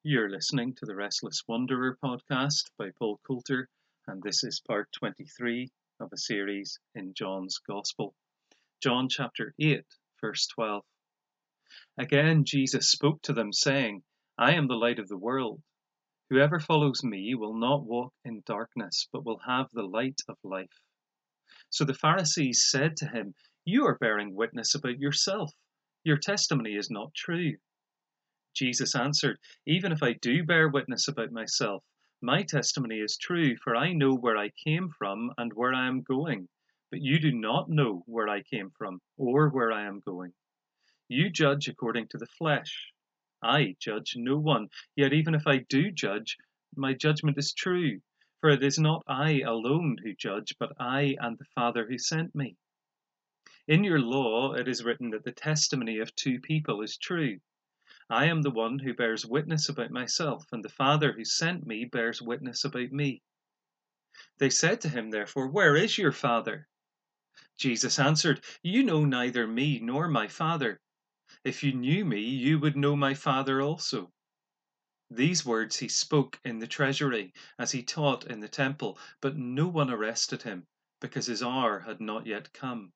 You're listening to the Restless Wanderer podcast by Paul Coulter, and this is part 23 of a series in John's Gospel. John chapter 8, verse 12. Again, Jesus spoke to them, saying, I am the light of the world. Whoever follows me will not walk in darkness, but will have the light of life. So the Pharisees said to him, You are bearing witness about yourself. Your testimony is not true. Jesus answered, Even if I do bear witness about myself, my testimony is true, for I know where I came from and where I am going. But you do not know where I came from or where I am going. You judge according to the flesh. I judge no one. Yet even if I do judge, my judgment is true. For it is not I alone who judge, but I and the Father who sent me. In your law it is written that the testimony of two people is true. I am the one who bears witness about myself, and the Father who sent me bears witness about me. They said to him, therefore, Where is your Father? Jesus answered, You know neither me nor my Father. If you knew me, you would know my Father also. These words he spoke in the treasury, as he taught in the temple, but no one arrested him, because his hour had not yet come.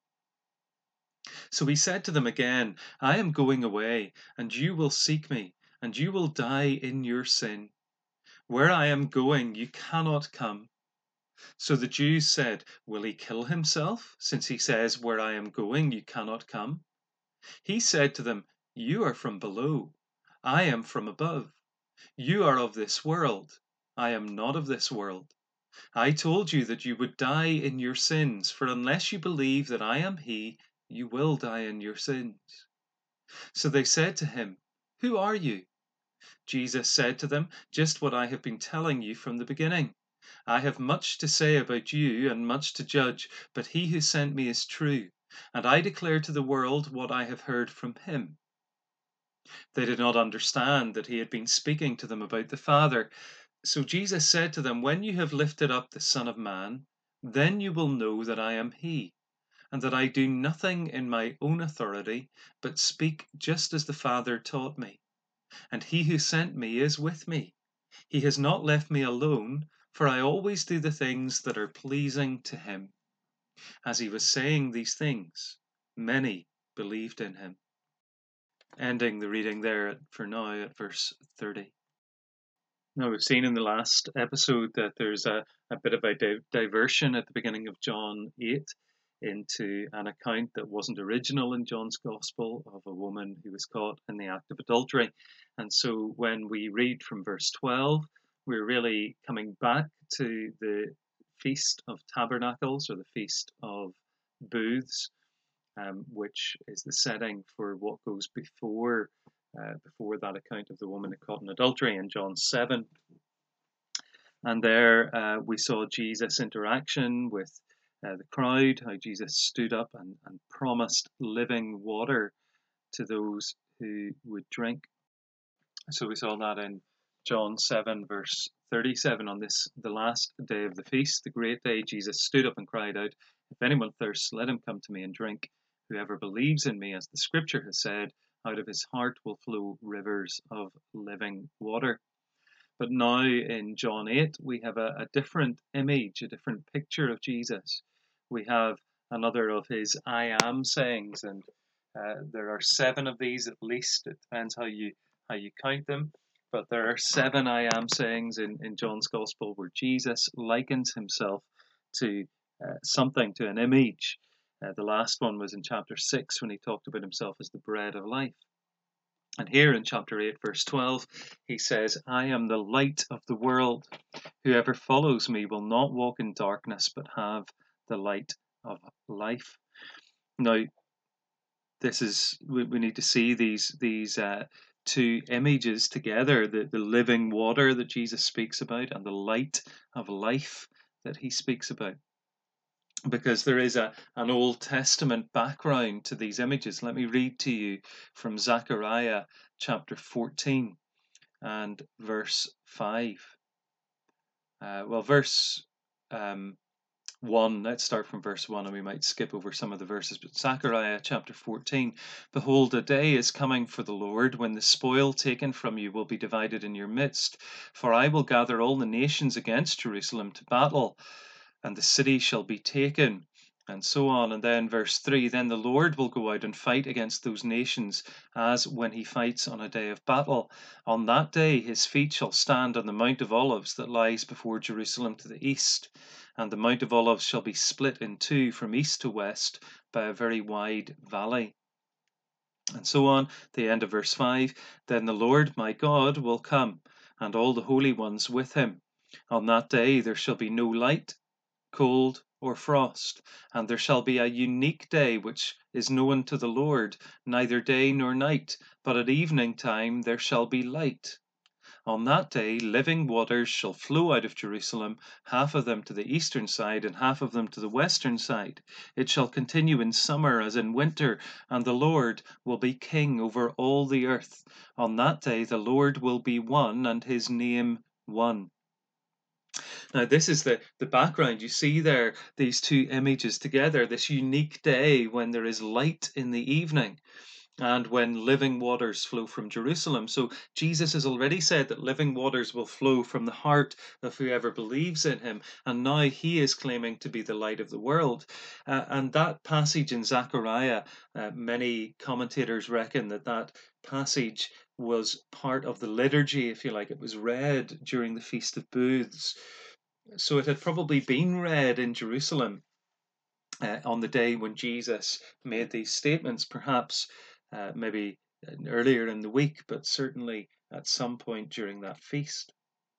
So he said to them again, I am going away, and you will seek me, and you will die in your sin. Where I am going, you cannot come. So the Jews said, Will he kill himself, since he says, Where I am going, you cannot come? He said to them, You are from below, I am from above. You are of this world, I am not of this world. I told you that you would die in your sins, for unless you believe that I am he, you will die in your sins. So they said to him, Who are you? Jesus said to them, Just what I have been telling you from the beginning. I have much to say about you and much to judge, but he who sent me is true, and I declare to the world what I have heard from him. They did not understand that he had been speaking to them about the Father. So Jesus said to them, When you have lifted up the Son of Man, then you will know that I am he, and that I do nothing in my own authority, but speak just as the Father taught me. And he who sent me is with me. He has not left me alone, for I always do the things that are pleasing to him. As he was saying these things, many believed in him. Ending the reading there for now at verse 30. Now, we've seen in the last episode that there's a bit of a diversion at the beginning of John 8 into an account that wasn't original in John's Gospel of a woman who was caught in the act of adultery. And so when we read from verse 12, we're really coming back to the Feast of Tabernacles, or the Feast of Booths, which is the setting for what goes before that account of the woman caught in adultery in John 7. And there we saw Jesus' interaction with the crowd, how Jesus stood up and promised living water to those who would drink. So we saw that in John 7, verse 37. On this, the last day of the feast, the great day, Jesus stood up and cried out, If anyone thirsts, let him come to me and drink. Whoever believes in me, as the scripture has said, out of his heart will flow rivers of living water. But now in John 8, we have a different image, a different picture of Jesus. We have another of his I am sayings, and there are 7 of these at least. It depends how you count them. But there are 7 I am sayings in John's Gospel where Jesus likens himself to something, to an image. The last one was in chapter 6 when he talked about himself as the bread of life. And here in chapter 8, verse 12, he says, I am the light of the world. Whoever follows me will not walk in darkness, but have the light of life. Now, we need to see these two images together, the living water that Jesus speaks about and the light of life that he speaks about. Because there is an Old Testament background to these images. Let me read to you from Zechariah chapter 14 and verse 5. Verse 1. Let's start from verse 1 and we might skip over some of the verses. But Zechariah chapter 14, behold, a day is coming for the Lord when the spoil taken from you will be divided in your midst. For I will gather all the nations against Jerusalem to battle, and the city shall be taken. And so on. And then verse 3, then the Lord will go out and fight against those nations as when he fights on a day of battle. On that day his feet shall stand on the Mount of Olives that lies before Jerusalem to the east. And the Mount of Olives shall be split in two from east to west by a very wide valley. And so on, the end of verse 5, then the Lord my God will come, and all the holy ones with him. On that day there shall be no light, cold, or frost, and there shall be a unique day which is known to the Lord, neither day nor night, but at evening time there shall be light. On that day living waters shall flow out of Jerusalem, half of them to the eastern side, and half of them to the western side. It shall continue in summer as in winter, and the Lord will be king over all the earth. On that day the Lord will be one, and his name one. Now, this is the background. You see there these two images together, this unique day when there is light in the evening and when living waters flow from Jerusalem. So Jesus has already said that living waters will flow from the heart of whoever believes in him. And now he is claiming to be the light of the world. And that passage in Zechariah, many commentators reckon that that passage was part of the liturgy, if you like. It was read during the Feast of Booths. So it had probably been read in Jerusalem on the day when Jesus made these statements, perhaps maybe earlier in the week, but certainly at some point during that feast.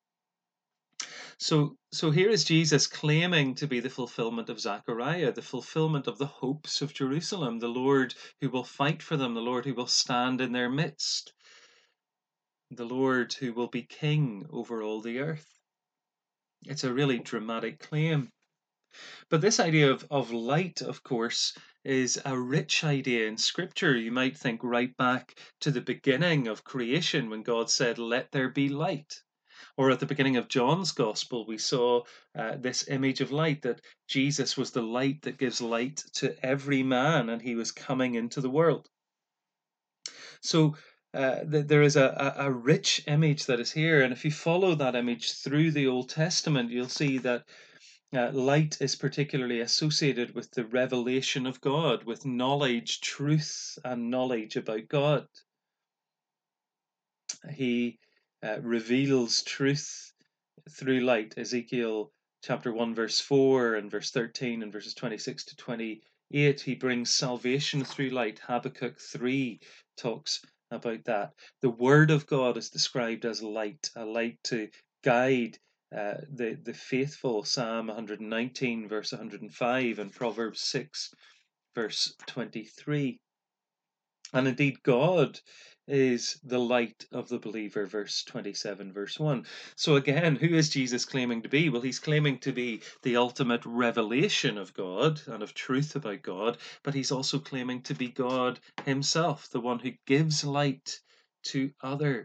So here is Jesus claiming to be the fulfillment of Zechariah, the fulfillment of the hopes of Jerusalem, the Lord who will fight for them, the Lord who will stand in their midst, the Lord who will be king over all the earth. It's a really dramatic claim. But this idea of light, of course, is a rich idea in Scripture. You might think right back to the beginning of creation when God said, let there be light. Or at the beginning of John's Gospel, we saw this image of light, that Jesus was the light that gives light to every man, and he was coming into the world. So there is a rich image that is here. And if you follow that image through the Old Testament, you'll see that light is particularly associated with the revelation of God, with knowledge, truth, and knowledge about God. He reveals truth through light. Ezekiel chapter 1, verse 4, and verse 13, and verses 26 to 28. He brings salvation through light. Habakkuk 3 talks about that. The Word of God is described as light, a light to guide the faithful. Psalm 119, verse 105, and Proverbs 6, verse 23. And indeed, God is the light of the believer, verse 27, verse 1. So again, who is Jesus claiming to be? Well, he's claiming to be the ultimate revelation of God and of truth about God, but he's also claiming to be God himself, the one who gives light to others.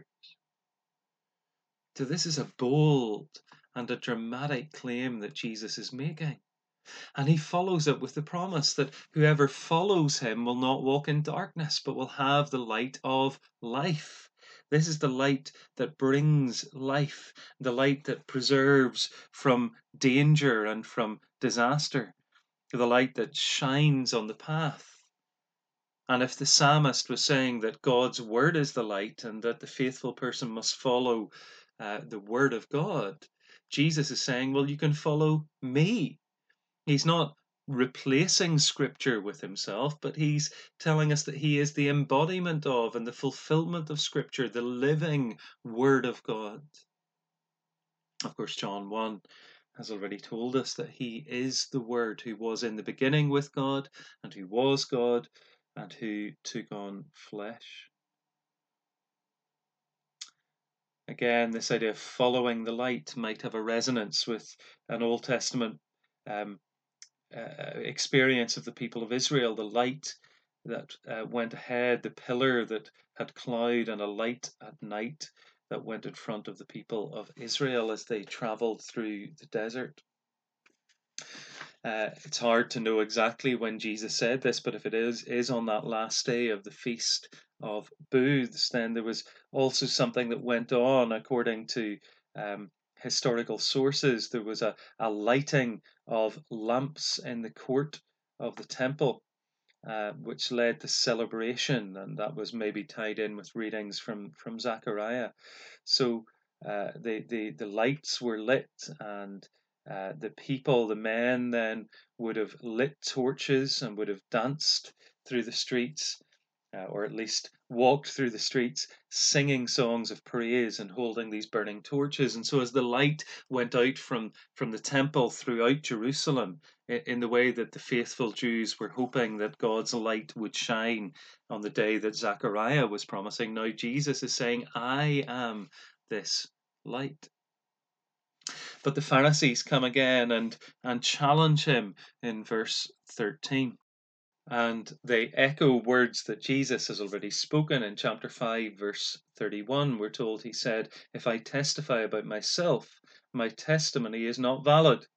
So this is a bold and a dramatic claim that Jesus is making. And he follows it with the promise that whoever follows him will not walk in darkness, but will have the light of life. This is the light that brings life, the light that preserves from danger and from disaster, the light that shines on the path. And if the psalmist was saying that God's word is the light and that the faithful person must follow the word of God, Jesus is saying, well, you can follow me. He's not replacing Scripture with himself, but he's telling us that he is the embodiment of and the fulfillment of Scripture, the living Word of God. Of course, John 1 has already told us that he is the Word who was in the beginning with God and who was God and who took on flesh. Again, this idea of following the light might have a resonance with an Old Testament experience of the people of Israel, the light that went ahead, the pillar that had cloud and a light at night that went in front of the people of Israel as they traveled through the desert. It's hard to know exactly when Jesus said this, but if it is on that last day of the Feast of Booths, then there was also something that went on according to um, historical sources. There was a lighting of lamps in the court of the temple, which led to celebration, and that was maybe tied in with readings from Zechariah. So the lights were lit, and the people, the men, then would have lit torches and would have danced through the streets, or at least walked through the streets singing songs of praise and holding these burning torches. And so as the light went out from the temple throughout Jerusalem, in the way that the faithful Jews were hoping that God's light would shine on the day that Zechariah was promising, now Jesus is saying, I am this light. But the Pharisees come again and challenge him in verse 13. And they echo words that Jesus has already spoken in chapter 5, verse 31. We're told he said, if I testify about myself, my testimony is not valid.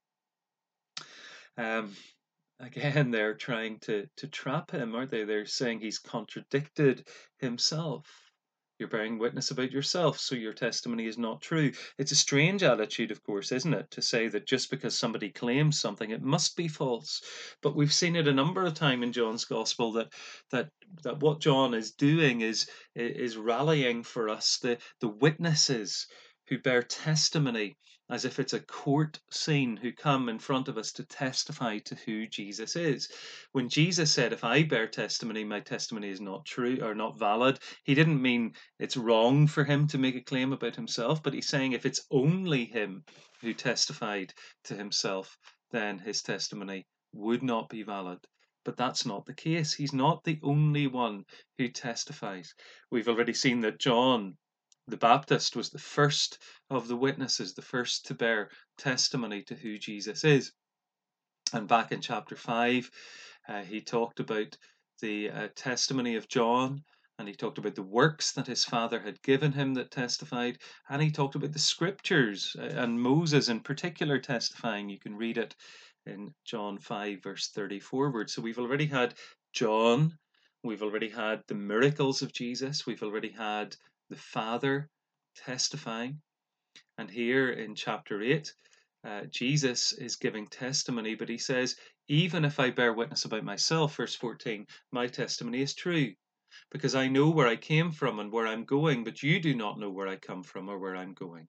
Again, they're trying to trap him, aren't they? They're saying he's contradicted himself. You're bearing witness about yourself, so your testimony is not true. It's a strange attitude, of course, isn't it, to say that just because somebody claims something, it must be false. But we've seen it a number of times in John's Gospel that what John is doing is rallying for us the witnesses who bear testimony as if it's a court scene, who come in front of us to testify to who Jesus is. When Jesus said, if I bear testimony, my testimony is not true or not valid, he didn't mean it's wrong for him to make a claim about himself, but he's saying if it's only him who testified to himself, then his testimony would not be valid. But that's not the case. He's not the only one who testifies. We've already seen that John the Baptist was the first of the witnesses, the first to bear testimony to who Jesus is. And back in chapter 5, he talked about the testimony of John, and he talked about the works that his father had given him that testified, and he talked about the scriptures and Moses in particular testifying. You can read it in John 5, verse 30 forward. So we've already had John, we've already had the miracles of Jesus, we've already had the Father testifying. And here in chapter 8, Jesus is giving testimony, but he says, even if I bear witness about myself, verse 14, my testimony is true, because I know where I came from and where I'm going, but you do not know where I come from or where I'm going.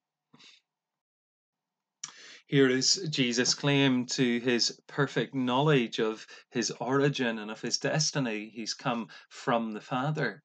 Here is Jesus' claim to his perfect knowledge of his origin and of his destiny. He's come from the Father.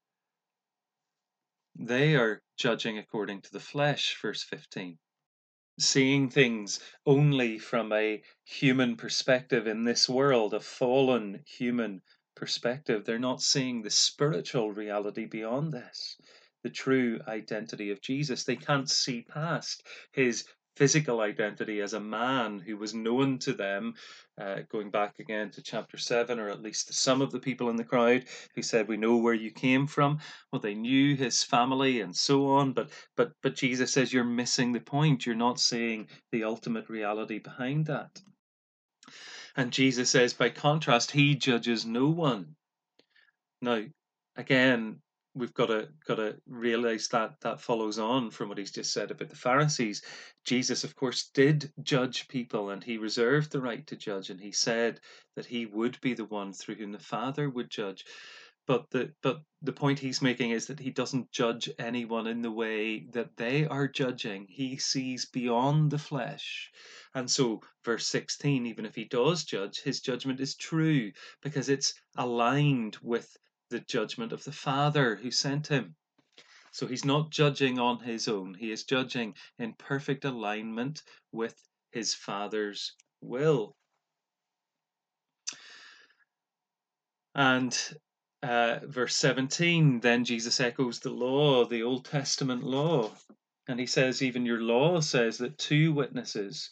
They are judging according to the flesh, verse 15. Seeing things only from a human perspective in this world, a fallen human perspective. They're not seeing the spiritual reality beyond this, the true identity of Jesus. They can't see past his physical identity as a man who was known to them, going back again to chapter 7, or at least to some of the people in the crowd who said, we know where you came from. Well, they knew his family and so on, but Jesus says you're missing the point. You're not seeing the ultimate reality behind that. And Jesus says, by contrast, he judges no one. Now, again, we've got to realize that follows on from what he's just said about the Pharisees. Jesus, of course, did judge people, and he reserved the right to judge, and he said that he would be the one through whom the Father would judge. But the point he's making is that he doesn't judge anyone in the way that they are judging. He sees beyond the flesh. And so, verse 16, even if he does judge, his judgment is true because it's aligned with the judgment of the Father who sent him. So he's not judging on his own. He is judging in perfect alignment with his Father's will. And verse 17, then Jesus echoes the law, the Old Testament law. And he says, even your law says that two witnesses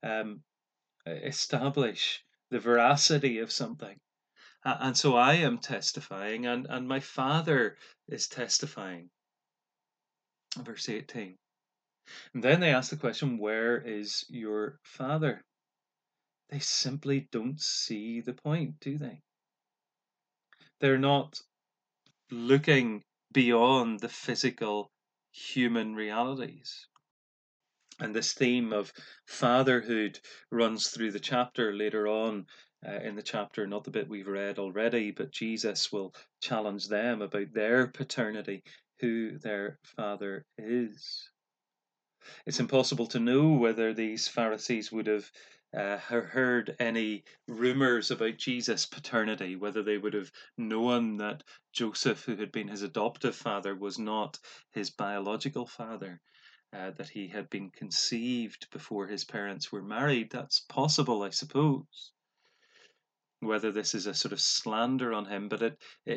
establish the veracity of something. And so I am testifying, and my Father is testifying. Verse 18. And then they ask the question, where is your Father? they simply don't see the point, do they? They're not looking beyond the physical human realities. And this theme of fatherhood runs through the chapter later on in the chapter, not the bit we've read already, but Jesus will challenge them about their paternity, who their father is. It's impossible to know whether these Pharisees would have heard any rumors about Jesus' paternity, whether they would have known that Joseph, who had been his adoptive father, was not his biological father, that he had been conceived before his parents were married. That's possible, I suppose. Whether this is a sort of slander on him, but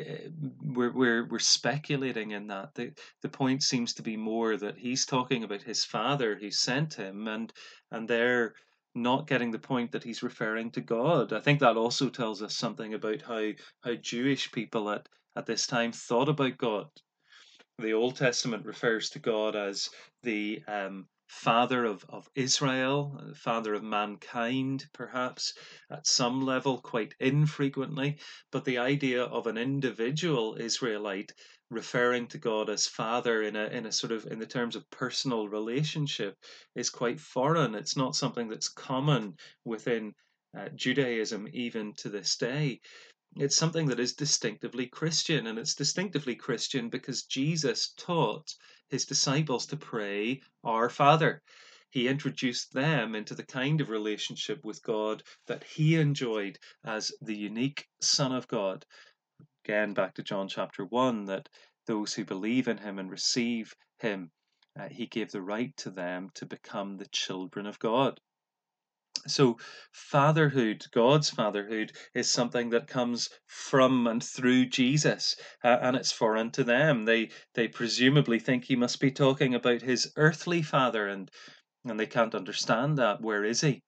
we're speculating in that. The point seems to be more that he's talking about his father who sent him, and they're not getting the point that he's referring to God. I think that also tells us something about how Jewish people at this time thought about God. The Old Testament refers to God as the father of Israel, father of mankind, perhaps at some level, quite infrequently. But the idea of an individual Israelite referring to God as father in a sort of in the terms of personal relationship is quite foreign. It's not something that's common within Judaism even to this day. It's something that is distinctively Christian, and it's distinctively Christian because Jesus taught his disciples to pray, Our Father. He introduced them into the kind of relationship with God that he enjoyed as the unique Son of God. Again, back to John chapter 1, that those who believe in him and receive him, he gave the right to them to become the children of God. So, fatherhood, God's fatherhood, is something that comes from and through Jesus, and it's foreign to them. They presumably think he must be talking about his earthly father, and they can't understand that. Where is he?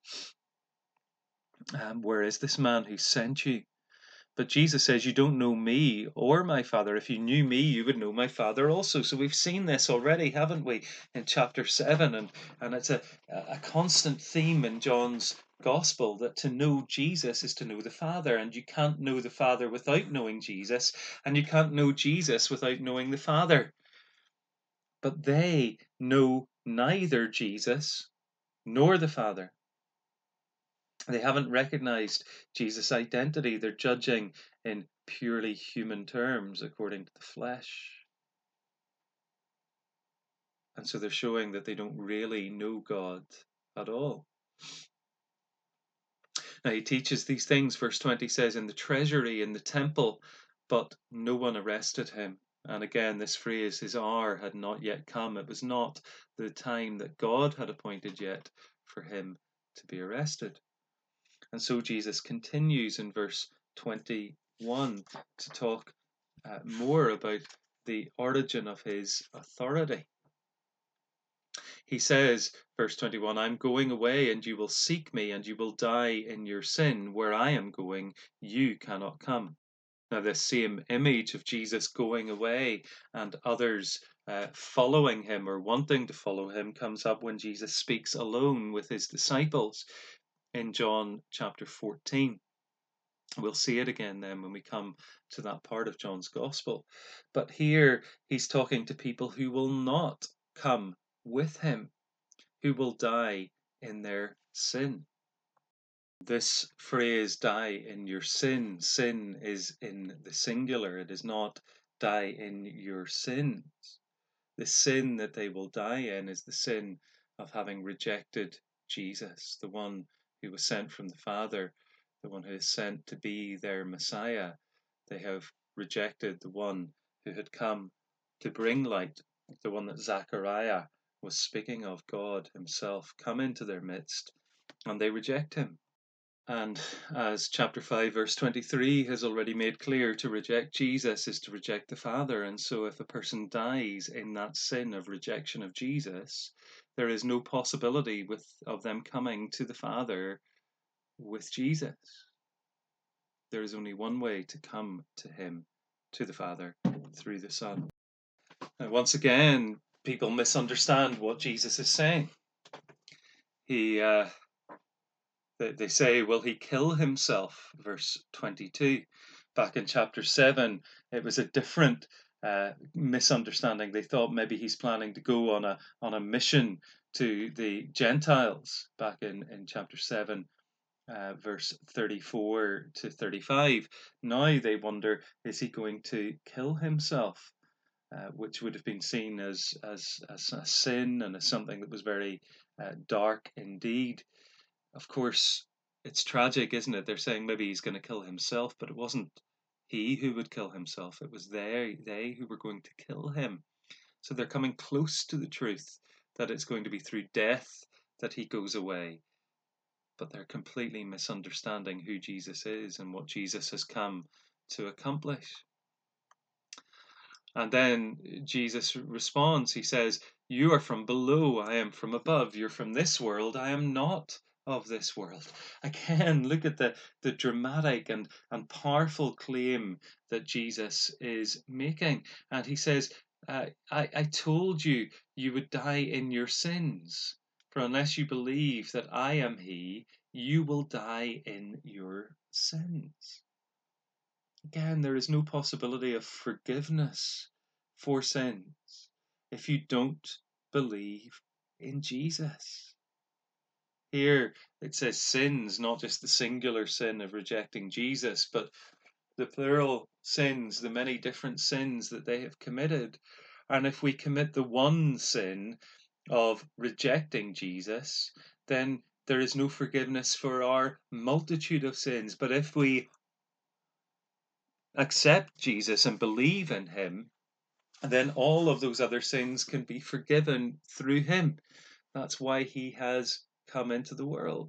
Where is this man who sent you? But Jesus says, You don't know me or my Father. If you knew me, you would know my Father also. So we've seen this already, haven't we, in chapter 7? And it's a constant theme in John's Gospel that to know Jesus is to know the Father. And you can't know the Father without knowing Jesus. And you can't know Jesus without knowing the Father. But they know neither Jesus nor the Father. They haven't recognized Jesus' identity. They're judging in purely human terms according to the flesh. And so they're showing that they don't really know God at all. Now he teaches these things, verse 20 says, in the treasury, in the temple, but no one arrested him. And again, this phrase, his hour had not yet come. It was not the time that God had appointed yet for him to be arrested. And so Jesus continues in verse 21 to talk more about the origin of his authority. He says, verse 21, I'm going away and you will seek me and you will die in your sin. Where I am going, you cannot come. Now, this same image of Jesus going away and others following him or wanting to follow him comes up when Jesus speaks alone with his disciples in John chapter 14. We'll see it again then when we come to that part of John's Gospel. But here he's talking to people who will not come with him, who will die in their sin. This phrase, die in your sin, sin is in the singular. It is not die in your sins. The sin that they will die in is the sin of having rejected Jesus, the one who was sent from the Father, the one who is sent to be their Messiah. They have rejected the one who had come to bring light, the one that Zechariah was speaking of, God himself come into their midst, and they reject him. And as chapter 5, verse 23 has already made clear, to reject Jesus is to reject the Father. And so, if a person dies in that sin of rejection of Jesus, there is no possibility of them coming to the Father with Jesus. There is only one way to come to Him, to the Father, through the Son. And once again, people misunderstand what Jesus is saying. They say, will he kill himself? Verse 22. Back in chapter 7, it was a different misunderstanding. They thought maybe he's planning to go on a mission to the Gentiles back in chapter 7. Verse 34 to 35. Now they wonder, is he going to kill himself? Which would have been seen as a sin and as something that was very dark indeed. Of course, it's tragic, isn't it? They're saying maybe he's going to kill himself, but it wasn't he who would kill himself. It was they who were going to kill him. So they're coming close to the truth that it's going to be through death that he goes away. But they're completely misunderstanding who Jesus is and what Jesus has come to accomplish. And then Jesus responds. He says, you are from below, I am from above. You're from this world, I am not of this world. Again, look at the dramatic and powerful claim that Jesus is making. And he says, I told you you would die in your sins. For unless you believe that I am he, you will die in your sins. Again, there is no possibility of forgiveness for sins if you don't believe in Jesus. Here it says sins, not just the singular sin of rejecting Jesus, but the plural sins, the many different sins that they have committed. And if we commit the one sin of rejecting Jesus, then there is no forgiveness for our multitude of sins. But if we accept Jesus and believe in him, then all of those other sins can be forgiven through him. That's why he has come into the world.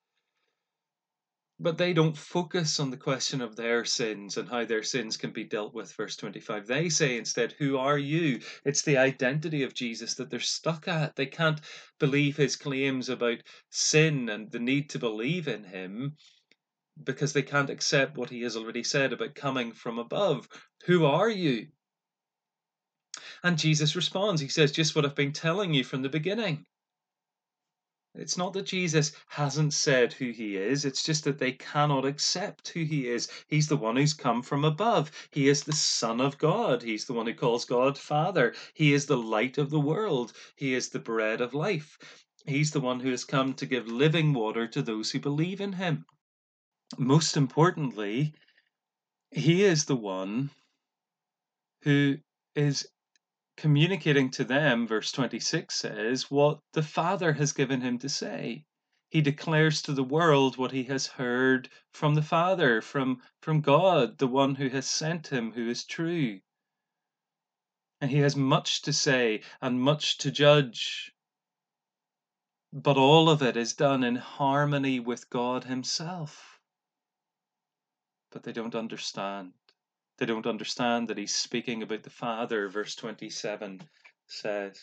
But they don't focus on the question of their sins and how their sins can be dealt with. Verse 25. They say instead, who are you? It's the identity of Jesus that they're stuck at. They can't believe his claims about sin and the need to believe in him because they can't accept what he has already said about coming from above. Who are you? And Jesus responds. He says, just what I've been telling you from the beginning. It's not that Jesus hasn't said who he is, it's just that they cannot accept who he is. He's the one who's come from above. He is the Son of God. He's the one who calls God Father. He is the light of the world. He is the bread of life. He's the one who has come to give living water to those who believe in him. Most importantly, he is the one who is communicating to them, verse 26 says, what the Father has given him to say. He declares to the world what he has heard from the Father, from God, the one who has sent him, who is true. And he has much to say and much to judge. But all of it is done in harmony with God himself. But they don't understand. They don't understand that he's speaking about the Father, verse 27 says.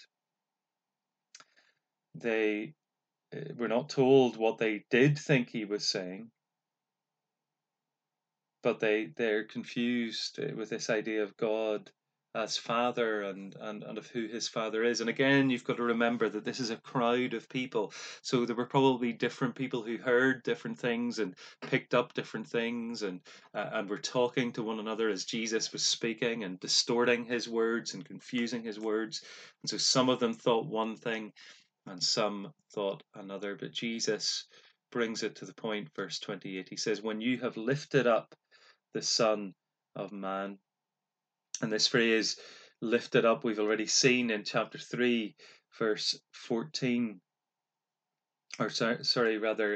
They were not told what they did think he was saying, but they're confused with this idea of God as Father and of who his Father is. And again, you've got to remember that this is a crowd of people. So there were probably different people who heard different things and picked up different things and were talking to one another as Jesus was speaking and distorting his words and confusing his words. And so some of them thought one thing and some thought another. But Jesus brings it to the point, verse 28. He says, when you have lifted up the Son of Man. And this phrase, lifted up, we've already seen in chapter 3, verse 14. Or sorry, rather,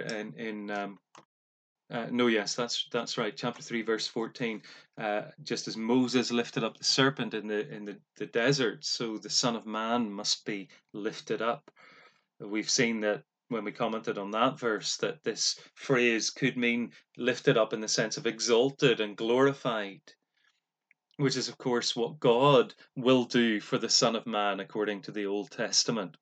that's right. Chapter 3, verse 14. Just as Moses lifted up the serpent in the desert, so the Son of Man must be lifted up. We've seen that when we commented on that verse, that this phrase could mean lifted up in the sense of exalted and glorified, which is, of course, what God will do for the Son of Man according to the Old Testament.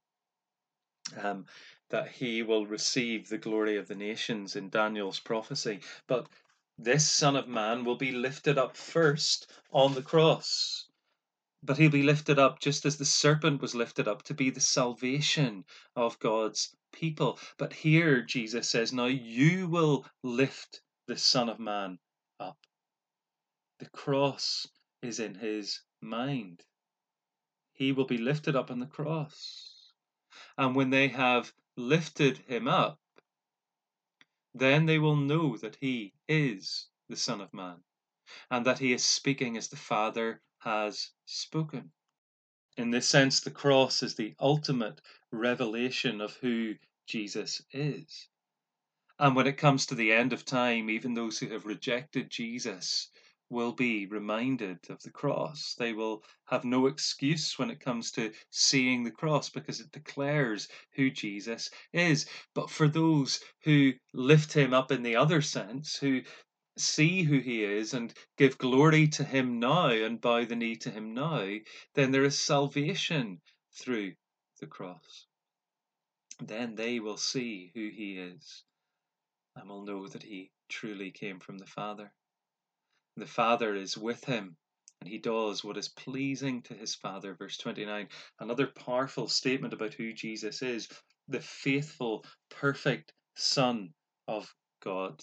That he will receive the glory of the nations in Daniel's prophecy. But this Son of Man will be lifted up first on the cross. But he'll be lifted up just as the serpent was lifted up to be the salvation of God's people. But here Jesus says, now you will lift the Son of Man up. The cross is in his mind. He will be lifted up on the cross. And when they have lifted him up, then they will know that he is the Son of Man, and that he is speaking as the Father has spoken. In this sense, the cross is the ultimate revelation of who Jesus is. And when it comes to the end of time, even those who have rejected Jesus will be reminded of the cross. They will have no excuse when it comes to seeing the cross because it declares who Jesus is. But for those who lift him up in the other sense, who see who he is and give glory to him now and bow the knee to him now, then there is salvation through the cross. Then they will see who he is and will know that he truly came from the Father. The Father is with him, and he does what is pleasing to his Father. Verse 29, another powerful statement about who Jesus is, the faithful, perfect Son of God.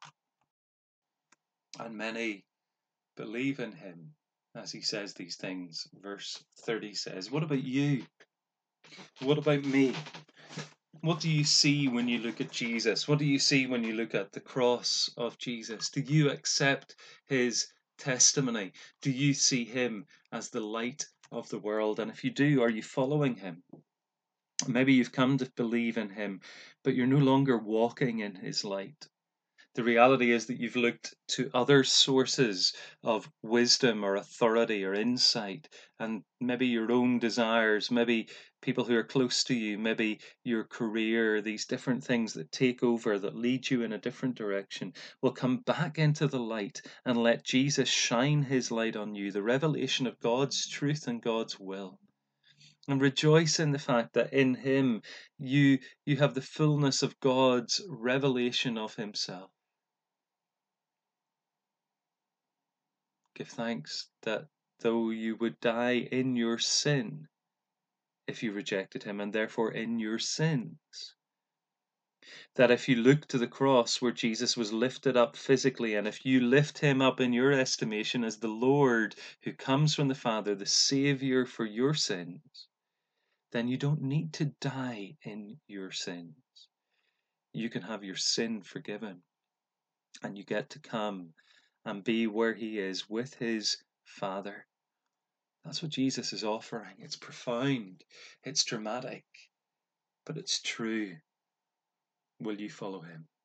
And many believe in him as he says these things. Verse 30 says, what about you? What about me? What do you see when you look at Jesus? What do you see when you look at the cross of Jesus? Do you accept his testimony? Do you see him as the light of the world? And if you do, are you following him? Maybe you've come to believe in him, but you're no longer walking in his light. The reality is that you've looked to other sources of wisdom or authority or insight, and maybe your own desires, maybe people who are close to you, maybe your career, these different things that take over, that lead you in a different direction, will come back into the light and let Jesus shine his light on you, the revelation of God's truth and God's will. And rejoice in the fact that in him you have the fullness of God's revelation of himself. Give thanks that though you would die in your sin if you rejected him, and therefore in your sins, that if you look to the cross where Jesus was lifted up physically, and if you lift him up in your estimation as the Lord who comes from the Father, the Savior for your sins, then you don't need to die in your sins. You can have your sin forgiven, and you get to come and be where he is with his Father. That's what Jesus is offering. It's profound, it's dramatic, but it's true. Will you follow him?